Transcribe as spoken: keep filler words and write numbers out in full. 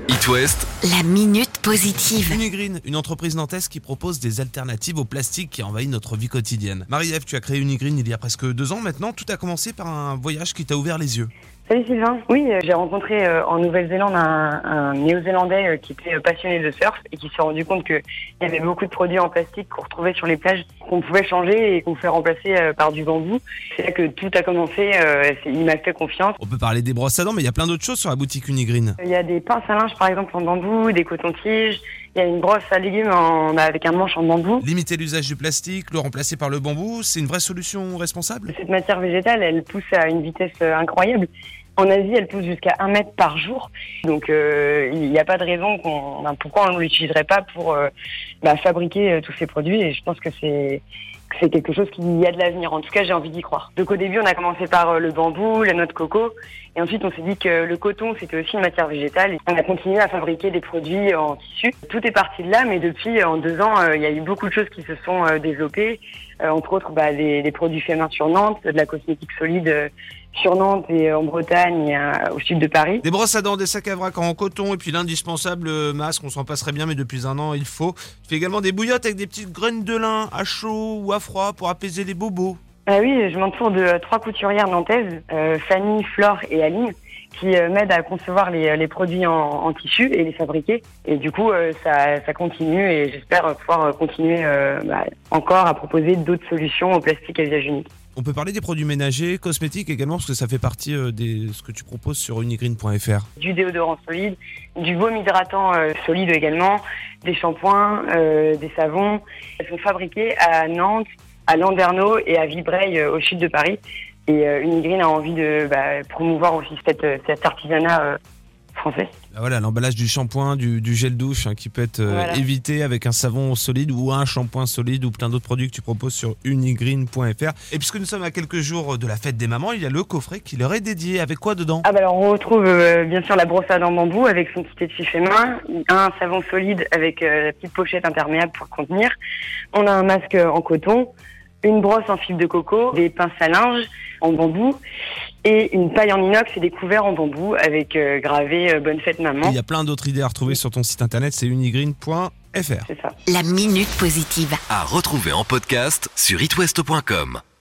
It West, la minute positive. Unigreen, une entreprise nantaise qui propose des alternatives au plastique qui envahit notre vie quotidienne. Marie-Ève, tu as créé Unigreen il y a presque deux ans maintenant. Tout a commencé par un voyage qui t'a ouvert les yeux. Salut Sylvain. Oui, euh, j'ai rencontré euh, en Nouvelle-Zélande un, un Néo-Zélandais euh, qui était euh, passionné de surf et qui s'est rendu compte qu'il y avait beaucoup de produits en plastique qu'on retrouvait sur les plages, qu'on pouvait changer et qu'on pouvait remplacer euh, par du bambou. C'est là que tout a commencé. Euh, il m'a fait confiance. On peut parler des brosses à dents, mais il y a plein d'autres choses sur la boutique Unigreen. Il y a des pinces à linge par exemple en bambou, des cotons-tiges. Il y a une brosse à légumes en, avec un manche en bambou. Limiter l'usage du plastique, le remplacer par le bambou, c'est une vraie solution responsable ? Cette matière végétale, elle pousse à une vitesse euh, incroyable. En Asie, elle pousse jusqu'à un mètre par jour. Donc, euh, il n'y a pas de raison qu'on, ben, pourquoi on ne l'utiliserait pas pour euh, ben, fabriquer euh, tous ces produits. Et je pense que c'est, que c'est quelque chose qui y a de l'avenir. En tout cas, j'ai envie d'y croire. Donc, au début, on a commencé par euh, le bambou, la noix de coco. Et ensuite, on s'est dit que le coton, c'était aussi une matière végétale. Et on a continué à fabriquer des produits en tissu. Tout est parti de là, mais depuis, en deux ans, euh, il y a eu beaucoup de choses qui se sont euh, développées. Euh, entre autres, bah, des, des produits faits main sur Nantes, de la cosmétique solide euh, sur Nantes et en Bretagne et euh, au sud de Paris. Des brosses à dents, des sacs à vrac en coton et puis l'indispensable masque, on s'en passerait bien, mais depuis un an, il faut. Tu fais également des bouillottes avec des petites graines de lin à chaud ou à froid pour apaiser les bobos. Ah oui, je m'entoure de euh, trois couturières nantaises, euh, Fanny, Flore et Aline, qui euh, m'aident à concevoir les, les produits en, en tissu et les fabriquer. Et du coup, euh, ça, ça continue et j'espère pouvoir continuer euh, bah, encore à proposer d'autres solutions au plastique à usage unique. On peut parler des produits ménagers, cosmétiques également, parce que ça fait partie de ce que tu proposes sur unigreen point f r. Du déodorant solide, du baume hydratant euh, solide également, des shampoings, euh, des savons. Elles sont fabriquées à Nantes, à Landerneau et à Vibrail euh, au sud de Paris. Et euh, Unigreen a envie de bah, promouvoir aussi cette, cet artisanat euh, français. Bah voilà, l'emballage du shampoing, du, du gel douche hein, qui peut être euh, voilà. évité avec un savon solide ou un shampoing solide ou plein d'autres produits que tu proposes sur unigreen point f r. Et puisque nous sommes à quelques jours de la fête des mamans, il y a le coffret qui leur est dédié. Avec quoi dedans ? Ah bah alors on retrouve euh, bien sûr la brosse à dents bambou avec son petit étui fait main, un savon solide avec euh, la petite pochette imperméable pour le contenir. On a un masque en coton, une brosse en fibre de coco, des pinces à linge en bambou et une paille en inox et des couverts en bambou avec euh, gravé euh, Bonne fête maman. Il y a plein d'autres idées à retrouver sur ton site internet, c'est unigreen point f r. C'est ça. La minute positive. à retrouver en podcast sur it west point com.